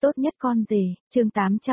tốt nhất con rể, chương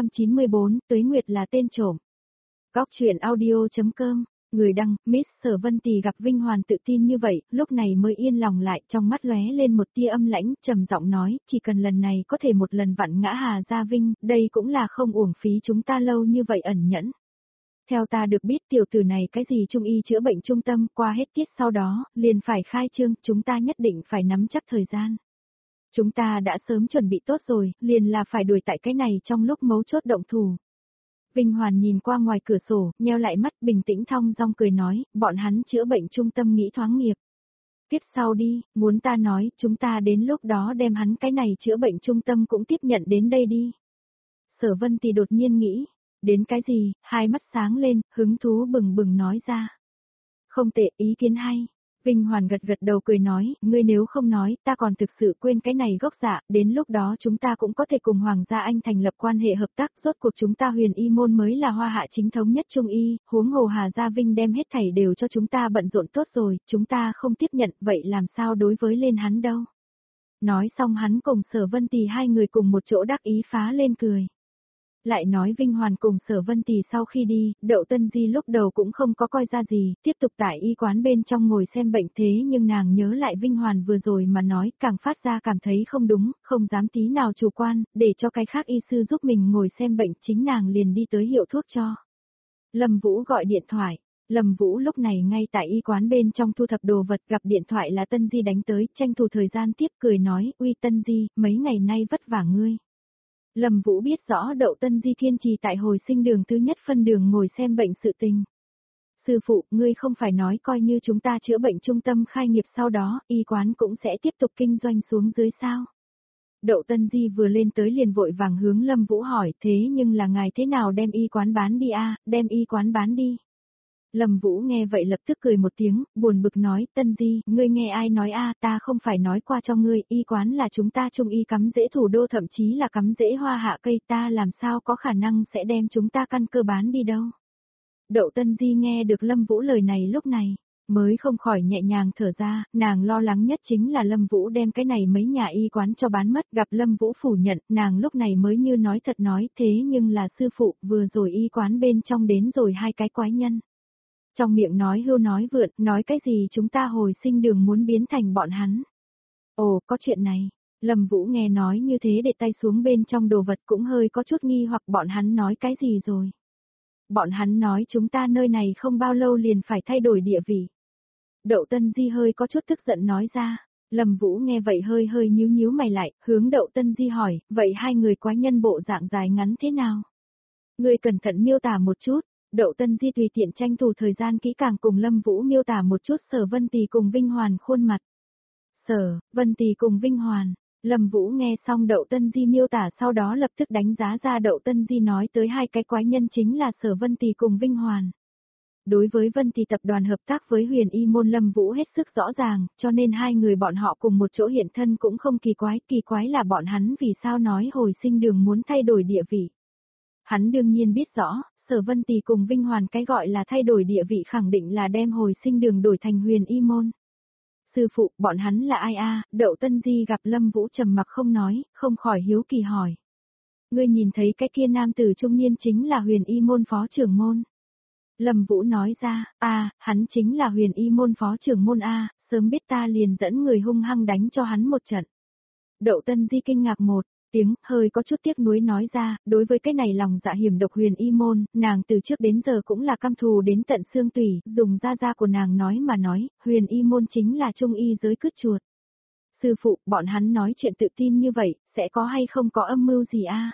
894, Tuế Nguyệt là tên trộm. Góc truyện audio.com, người đăng, Miss Sở Vân Tì gặp Vinh Hoàn tự tin như vậy, lúc này mới yên lòng lại, trong mắt lóe lên một tia âm lãnh, trầm giọng nói, chỉ cần lần này có thể một lần vặn ngã Hà Gia Vinh, đây cũng là không uổng phí chúng ta lâu như vậy ẩn nhẫn. Theo ta được biết tiểu tử này cái gì trung y chữa bệnh trung tâm, qua hết tiết sau đó, liền phải khai trương, chúng ta nhất định phải nắm chắc thời gian. Chúng ta đã sớm chuẩn bị tốt rồi, liền là phải đuổi tại cái này trong lúc mấu chốt động thủ. Vinh Hoàn nhìn qua ngoài cửa sổ, nheo lại mắt bình tĩnh thong dong cười nói, bọn hắn chữa bệnh trung tâm nghĩ thoáng nghiệp. Tiếp sau đi, muốn ta nói, chúng ta đến lúc đó đem hắn cái này chữa bệnh trung tâm cũng tiếp nhận đến đây đi. Sở Vân thì đột nhiên nghĩ, đến cái gì, hai mắt sáng lên, hứng thú bừng bừng nói ra. Không tệ, ý kiến hay. Vinh Hoàn gật gật đầu cười nói, ngươi nếu không nói, ta còn thực sự quên cái này gốc dạ, đến lúc đó chúng ta cũng có thể cùng Hoàng gia Anh thành lập quan hệ hợp tác, rốt cuộc chúng ta Huyền Y môn mới là hoa hạ chính thống nhất trung y, huống hồ Hà Gia Vinh đem hết thảy đều cho chúng ta bận rộn tốt rồi, chúng ta không tiếp nhận, vậy làm sao đối với lên hắn đâu. Nói xong hắn cùng Sở Vân Tì hai người cùng một chỗ đắc ý phá lên cười. Lại nói Vinh Hoàn cùng Sở Vân Tì sau khi đi, Đậu Tân Di lúc đầu cũng không có coi ra gì, tiếp tục tại y quán bên trong ngồi xem bệnh thế nhưng nàng nhớ lại Vinh Hoàn vừa rồi mà nói, càng phát ra cảm thấy không đúng, không dám tí nào chủ quan, để cho cái khác y sư giúp mình ngồi xem bệnh, chính nàng liền đi tới hiệu thuốc cho. Lâm Vũ gọi điện thoại, Lâm Vũ lúc này ngay tại y quán bên trong thu thập đồ vật, gặp điện thoại là Tân Di đánh tới, tranh thủ thời gian tiếp cười nói, uy Tân Di, mấy ngày nay vất vả ngươi. Lâm Vũ biết rõ Đậu Tân Di kiên trì tại hồi sinh đường thứ nhất phân đường ngồi xem bệnh sự tình. Sư phụ, ngươi không phải nói coi như chúng ta chữa bệnh trung tâm khai nghiệp sau đó, y quán cũng sẽ tiếp tục kinh doanh xuống dưới sao? Đậu Tân Di vừa lên tới liền vội vàng hướng Lâm Vũ hỏi, thế nhưng là ngài thế nào đem y quán bán đi a, đem y quán bán đi? Lâm Vũ nghe vậy lập tức cười một tiếng, buồn bực nói, Tân Di, ngươi nghe ai nói a, ta không phải nói qua cho ngươi, y quán là chúng ta trung y cắm rễ thủ đô thậm chí là cắm rễ hoa hạ cây, ta làm sao có khả năng sẽ đem chúng ta căn cơ bán đi đâu. Đậu Tân Di nghe được Lâm Vũ lời này lúc này, mới không khỏi nhẹ nhàng thở ra, nàng lo lắng nhất chính là Lâm Vũ đem cái này mấy nhà y quán cho bán mất, gặp Lâm Vũ phủ nhận, nàng lúc này mới như nói thật nói, thế nhưng là sư phụ, vừa rồi y quán bên trong đến rồi hai cái quái nhân. Trong miệng nói hưu nói vượn, nói cái gì chúng ta hồi sinh đường muốn biến thành bọn hắn. Ồ, có chuyện này. Lâm Vũ nghe nói như thế để tay xuống bên trong đồ vật cũng hơi có chút nghi hoặc bọn hắn nói cái gì rồi. Bọn hắn nói chúng ta nơi này không bao lâu liền phải thay đổi địa vị. Đậu Tân Di hơi có chút tức giận nói ra. Lâm Vũ nghe vậy hơi hơi nhíu nhíu mày lại, hướng Đậu Tân Di hỏi, vậy hai người quái nhân bộ dạng dài ngắn thế nào? Người cẩn thận miêu tả một chút. Đậu Tân Di tùy tiện tranh thủ thời gian kỹ càng cùng Lâm Vũ miêu tả một chút Sở Vân Tì cùng Vinh Hoàn khuôn mặt. Sở Vân Tì cùng Vinh Hoàn, Lâm Vũ nghe xong Đậu Tân Di miêu tả sau đó lập tức đánh giá ra Đậu Tân Di nói tới hai cái quái nhân chính là Sở Vân Tì cùng Vinh Hoàn. Đối với Vân Tì tập đoàn hợp tác với Huyền Y môn Lâm Vũ hết sức rõ ràng, cho nên hai người bọn họ cùng một chỗ hiện thân cũng không kỳ quái là bọn hắn vì sao nói hồi sinh đường muốn thay đổi địa vị. Hắn đương nhiên biết rõ. Sở Vân Tì cùng Vinh Hoàn cái gọi là thay đổi địa vị khẳng định là đem hồi sinh đường đổi thành Huyền Y môn. Sư phụ, bọn hắn là ai a? Đậu Tân Di gặp Lâm Vũ trầm mặc không nói, không khỏi hiếu kỳ hỏi. Ngươi nhìn thấy cái kia nam tử trung niên chính là Huyền Y môn phó trưởng môn. Lâm Vũ nói ra, hắn chính là Huyền Y môn phó trưởng môn a, sớm biết ta liền dẫn người hung hăng đánh cho hắn một trận. Đậu Tân Di kinh ngạc một tiếng, hơi có chút tiếc nuối nói ra, đối với cái này lòng dạ hiểm độc Huyền Y môn, nàng từ trước đến giờ cũng là căm thù đến tận xương tủy, dùng da của nàng nói mà nói, Huyền Y môn chính là trung y giới cứt chuột. Sư phụ, bọn hắn nói chuyện tự tin như vậy, sẽ có hay không có âm mưu gì a?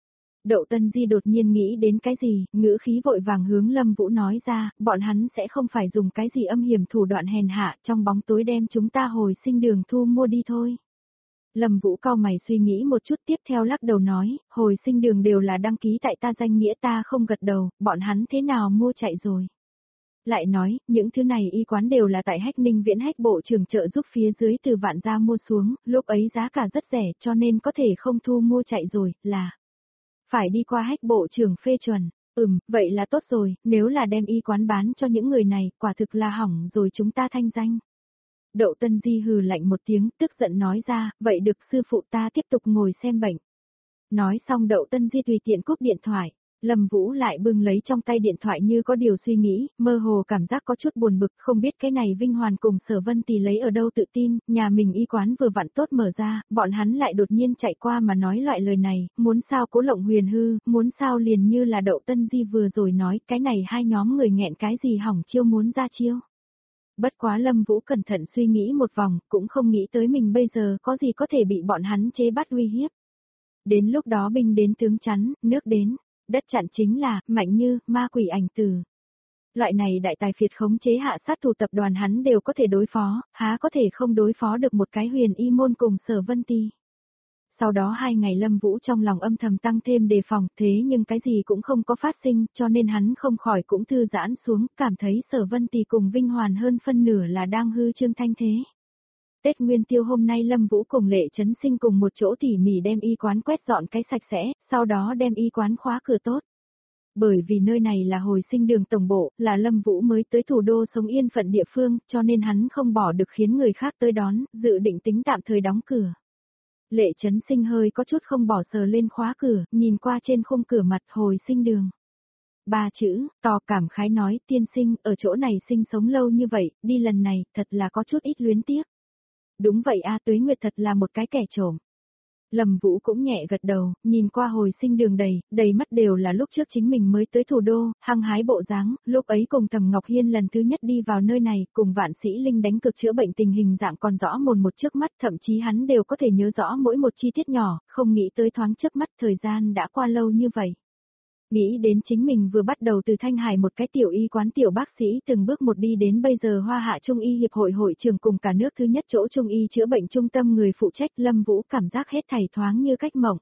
Đậu Tân Di đột nhiên nghĩ đến cái gì, ngữ khí vội vàng hướng Lâm Vũ nói ra, bọn hắn sẽ không phải dùng cái gì âm hiểm thủ đoạn hèn hạ trong bóng tối đem chúng ta hồi sinh đường thu mua đi thôi. Lâm Vũ cau mày suy nghĩ một chút tiếp theo lắc đầu nói, hồi sinh đường đều là đăng ký tại ta danh nghĩa ta không gật đầu, bọn hắn thế nào mua chạy rồi. Lại nói, những thứ này y quán đều là tại Hách Ninh Viễn Hách bộ trưởng trợ giúp phía dưới từ Vạn Gia mua xuống, lúc ấy giá cả rất rẻ cho nên có thể không thu mua chạy rồi, là phải đi qua Hách bộ trưởng phê chuẩn. Vậy là tốt rồi, nếu là đem y quán bán cho những người này, quả thực là hỏng rồi chúng ta thanh danh. Đậu Tân Di hừ lạnh một tiếng, tức giận nói ra, vậy được sư phụ ta tiếp tục ngồi xem bệnh. Nói xong Đậu Tân Di tùy tiện cúp điện thoại. Lâm Vũ lại bưng lấy trong tay điện thoại như có điều suy nghĩ, mơ hồ cảm giác có chút buồn bực, không biết cái này Vinh Hoàn cùng Sở Vân Tì lấy ở đâu tự tin, nhà mình y quán vừa vặn tốt mở ra, bọn hắn lại đột nhiên chạy qua mà nói loại lời này, muốn sao Cố Lộng Huyền hư, muốn sao liền như là Đậu Tân Di vừa rồi nói, cái này hai nhóm người nghẹn cái gì hỏng chiêu muốn ra chiêu. Bất quá Lâm Vũ cẩn thận suy nghĩ một vòng, cũng không nghĩ tới mình bây giờ có gì có thể bị bọn hắn chế bắt uy hiếp. Đến lúc đó binh đến tướng chắn, nước đến. Đất chặn chính là, Mạnh Như, ma quỷ ảnh tử. Loại này đại tài phiệt khống chế hạ sát thủ tập đoàn hắn đều có thể đối phó, há có thể không đối phó được một cái Huyền Y môn cùng Sở Vân Tì. Sau đó 2 ngày Lâm Vũ trong lòng âm thầm tăng thêm đề phòng, thế nhưng cái gì cũng không có phát sinh, cho nên hắn không khỏi cũng thư giãn xuống, cảm thấy Sở Vân Tì cùng Vinh Hoàn hơn phân nửa là đang hư trương thanh thế. Tết Nguyên Tiêu hôm nay Lâm Vũ cùng Lệ Trấn Sinh cùng một chỗ tỉ mỉ đem y quán quét dọn cái sạch sẽ, sau đó đem y quán khóa cửa tốt. Bởi vì nơi này là Hồi Sinh Đường tổng bộ, là Lâm Vũ mới tới thủ đô sống yên phận địa phương, cho nên hắn không bỏ được khiến người khác tới đón, dự định tính tạm thời đóng cửa. Lệ Trấn Sinh hơi có chút không bỏ sờ lên khóa cửa, nhìn qua trên khung cửa mặt Hồi Sinh Đường. 3 chữ, to cảm khái nói, tiên sinh, ở chỗ này sinh sống lâu như vậy, đi lần này, thật là có chút ít luyến tiếc. Đúng vậy a, Tuế Nguyệt thật là một cái kẻ trộm. Lâm Vũ cũng nhẹ gật đầu, nhìn qua Hồi Sinh Đường đầy mắt đều là lúc trước chính mình mới tới thủ đô, hăng hái bộ dáng, lúc ấy cùng Thẩm Ngọc Hiên lần thứ nhất đi vào nơi này, cùng Vạn Sĩ Linh đánh cực chữa bệnh tình hình dạng còn rõ mồn một trước mắt, thậm chí hắn đều có thể nhớ rõ mỗi một chi tiết nhỏ, không nghĩ tới thoáng trước mắt thời gian đã qua lâu như vậy. Nghĩ đến chính mình vừa bắt đầu từ Thanh Hải một cái tiểu y quán tiểu bác sĩ từng bước một đi đến bây giờ Hoa Hạ Trung y hiệp hội hội trưởng cùng cả nước thứ nhất chỗ Trung y chữa bệnh trung tâm người phụ trách, Lâm Vũ cảm giác hết thảy thoáng như cách mộng.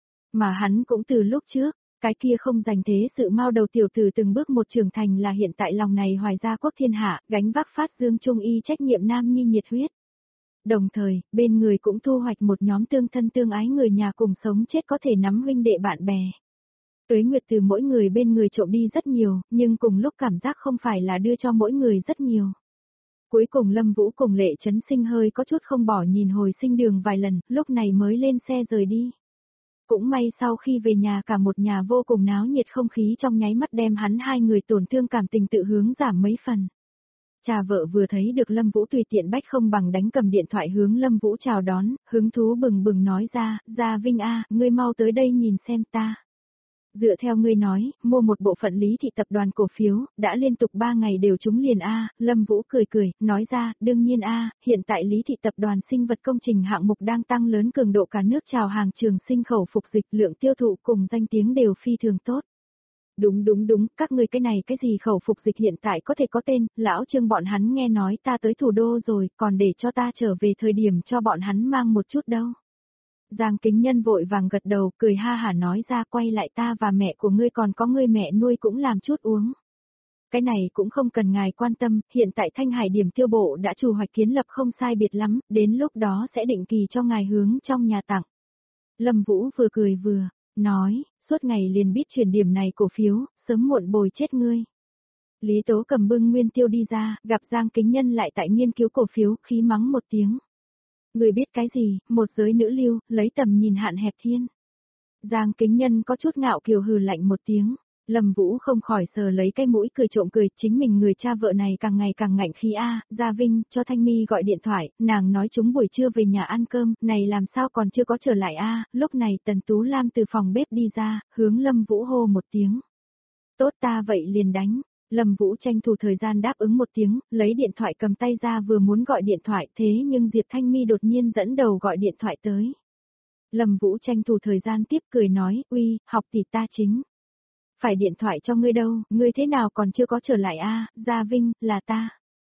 Mà hắn cũng từ lúc trước, cái kia không dành thế sự mao đầu tiểu tử từng bước một trưởng thành là hiện tại lòng này hoài gia quốc thiên hạ, gánh vác phát dương Trung y trách nhiệm nam nhi nhiệt huyết. Đồng thời, bên người cũng thu hoạch một nhóm tương thân tương ái người nhà cùng sống chết có thể nắm huynh đệ bạn bè. Tuế Nguyệt từ mỗi người bên người trộm đi rất nhiều, nhưng cùng lúc cảm giác không phải là đưa cho mỗi người rất nhiều. Cuối cùng Lâm Vũ cùng Lệ Trấn Sinh hơi có chút không bỏ nhìn Hồi Sinh Đường vài lần, lúc này mới lên xe rời đi. Cũng may sau khi về nhà cả một nhà vô cùng náo nhiệt, không khí trong nháy mắt đem hắn hai người tổn thương cảm tình tự hướng giảm mấy phần. Cha vợ vừa thấy được Lâm Vũ tùy tiện bách không bằng đánh cầm điện thoại hướng Lâm Vũ chào đón, hứng thú bừng bừng nói ra Vinh a, ngươi mau tới đây nhìn xem ta. Dựa theo ngươi nói, mua một bộ phận Lý Thị tập đoàn cổ phiếu, đã liên tục 3 ngày đều trúng liền a. Lâm Vũ cười, nói ra, đương nhiên a, hiện tại Lý Thị tập đoàn sinh vật công trình hạng mục đang tăng lớn cường độ cả nước chào hàng trường sinh khẩu phục dịch, lượng tiêu thụ cùng danh tiếng đều phi thường tốt. Đúng, các ngươi cái này cái gì khẩu phục dịch hiện tại có thể có tên, lão Trương bọn hắn nghe nói ta tới thủ đô rồi, còn để cho ta trở về thời điểm cho bọn hắn mang một chút đâu. Giang Kính Nhân vội vàng gật đầu, cười ha hả nói ra, quay lại ta và mẹ của ngươi còn có ngươi mẹ nuôi cũng làm chút uống. Cái này cũng không cần ngài quan tâm, hiện tại Thanh Hải điểm tiêu bộ đã chủ hoạch kiến lập không sai biệt lắm, đến lúc đó sẽ định kỳ cho ngài hướng trong nhà tặng. Lâm Vũ vừa cười vừa nói, suốt ngày liền biết chuyển điểm này cổ phiếu, sớm muộn bồi chết ngươi. Lý Tố cầm bưng nguyên tiêu đi ra, gặp Giang Kính Nhân lại tại nghiên cứu cổ phiếu, khí mắng một tiếng. Người biết cái gì, một giới nữ lưu, lấy tầm nhìn hạn hẹp thiên. Giang Kính Nhân có chút ngạo kiều hừ lạnh một tiếng. Lâm Vũ không khỏi sờ lấy cái mũi cười trộm cười, chính mình người cha vợ này càng ngày càng ngạnh khí a. Gia Vinh, cho Thanh Mi gọi điện thoại, nàng nói chúng buổi trưa về nhà ăn cơm, này làm sao còn chưa có trở lại a. Lúc này Tần Tú Lam từ phòng bếp đi ra, hướng Lâm Vũ hô một tiếng. Tốt ta vậy liền đánh. Lâm Vũ tranh thủ thời gian đáp ứng một tiếng, lấy điện thoại cầm tay ra vừa muốn gọi điện thoại, thế nhưng Diệp Thanh Mi đột nhiên dẫn đầu gọi điện thoại tới. Lâm Vũ tranh thủ thời gian tiếp cười nói, uy, học tỷ ta chính. Phải điện thoại cho ngươi đâu, ngươi thế nào còn chưa có trở lại a? Gia Vinh, là ta.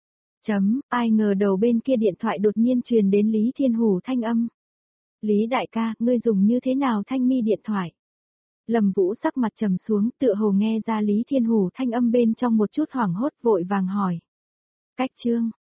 Ai ngờ đầu bên kia điện thoại đột nhiên truyền đến Lý Thiên Hủ thanh âm. Lý đại ca, ngươi dùng như thế nào Thanh Mi điện thoại? Lâm Vũ sắc mặt trầm xuống, tựa hồ nghe ra Lý Thiên Hủ thanh âm bên trong một chút hoảng hốt, vội vàng hỏi. Cách Trương,